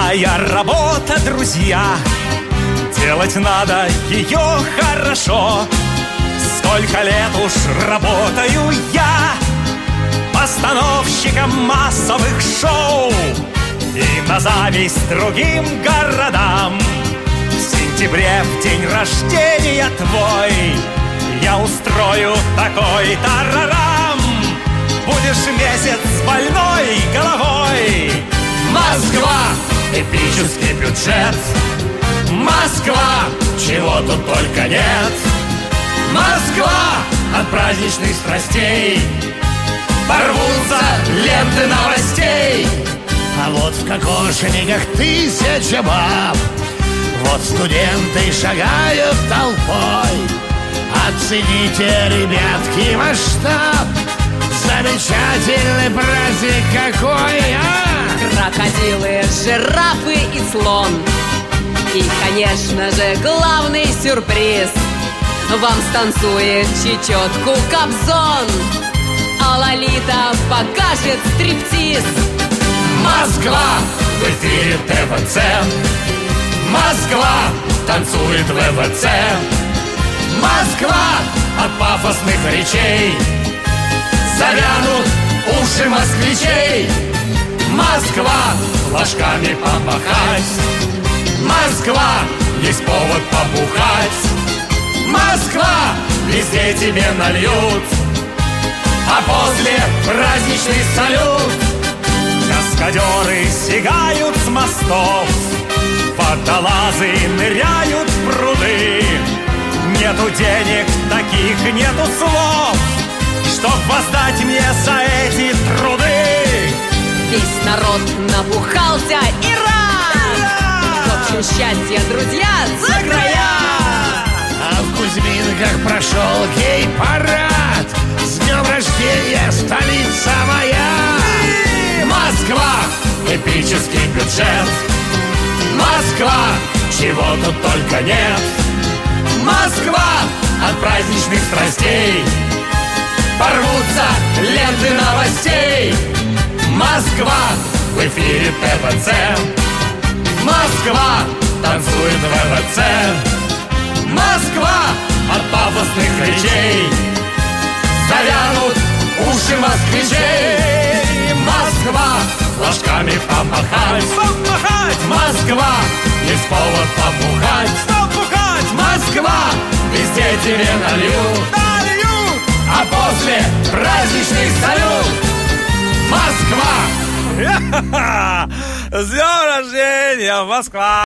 Такая работа, друзья, делать надо ее хорошо. Сколько лет уж работаю я постановщиком массовых шоу, и на зависть другим городам в сентябре, в день рождения твой, я устрою такой тарарам. Будешь месяц с больной головой. Москва, эпический бюджет. Москва, чего тут только нет. Москва, от праздничных страстей порвутся ленты новостей. А вот в кокошниках тысяча баб, вот студенты шагают толпой. Оцените, ребятки, масштаб. Замечательный праздник какой, а! Крокодилы, жирафы и слон. И, конечно же, главный сюрприз. Вам станцует чечетку Кобзон, а Лолита покажет стриптиз. Москва, в эфире ТВЦ. Москва, танцует ВВЦ. Москва, от пафосных речей завянут уши москвичей. Москва, флажками помахать. Москва, есть повод побухать. Москва, везде тебе нальют, а после праздничный салют. Каскадеры сигают с мостов, водолазы ныряют в пруды. Нету денег, таких нету слов, чтоб воздать мне за эти труды. Весь народ набухался и рад. В общем, счастье, друзья, за края. А в Кузьминках прошел гей-парад. С днем рождения, столица моя. Москва, эпический бюджет. Москва, чего тут только нет. Москва, от праздничных страстей порвутся ленты новостей. Москва, в эфире ТВЦ. Москва, танцует ВВЦ. Москва, от пафосных речей завянут уши москвичей. Москва, флажками помахать. Москва, есть повод побухать. Москва, везде тебе нальют, а после праздничный салют. Москва! С днем рождения, Москва!